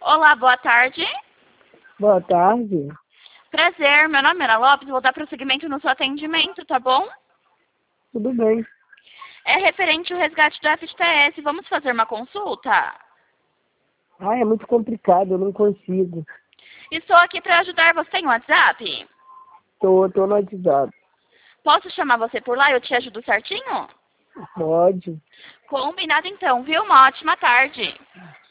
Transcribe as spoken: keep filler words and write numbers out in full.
Olá, boa tarde. Boa tarde. Prazer, meu nome é Ana Lopes, vou dar prosseguimento no seu atendimento, tá bom? Tudo bem. É referente ao resgate do F T S, vamos fazer uma consulta? Ah, é muito complicado, eu não consigo. Estou aqui para ajudar, você tem WhatsApp? Tô, tô no WhatsApp. Posso chamar você por lá e eu te ajudo certinho? Pode. Combinado então, viu? Uma ótima tarde.